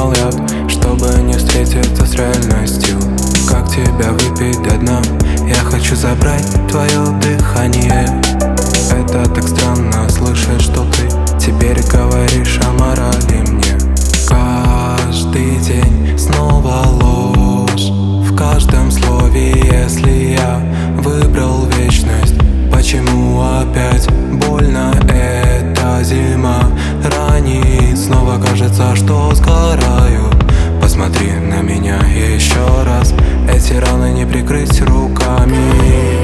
принимал яд, чтобы не встретиться с реальностью. Как тебя выпить до дна? Я хочу забрать твое дыхание. Это так странно слышать, что ты теперь говоришь о морали мне. Каждый день снова ложь в каждом слове. Если я выбрал вечность, почему опять больно? Эта зима ранит, снова кажется, что сгораю. Посмотри на меня еще раз, эти раны не прикрыть руками.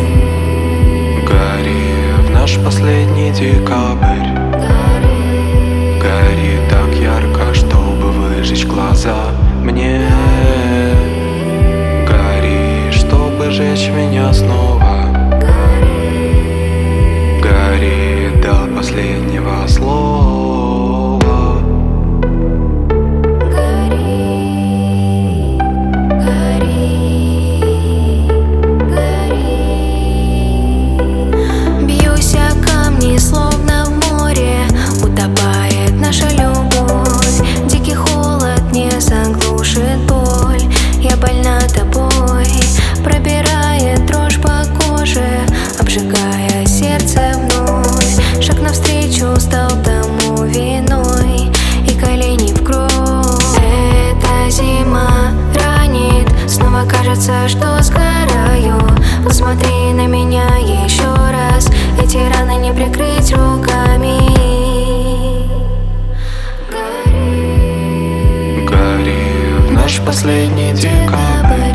Гори в наш последний декабрь, гори так ярко, чтобы выжечь глаза мне. Гори, чтобы жечь меня снова. Гори до последнего слова. Словно в море утопает наша любовь. Дикий холод не заглушит боль. Я больна тобой, пробирает дрожь по коже, обжигая сердце вновь. Шаг навстречу стал тому виной, и колени в кровь. Эта зима ранит, снова кажется, что сгораю. Посмотри на меня еще раз, эти раны не прикрыть руками. Гори в наш последний декабрь,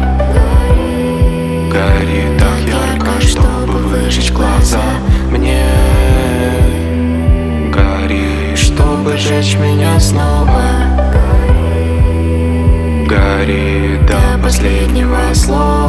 гори так ярко, чтобы выжечь глаза мне. Гори, чтобы жечь меня снова. Гори до последнего слова.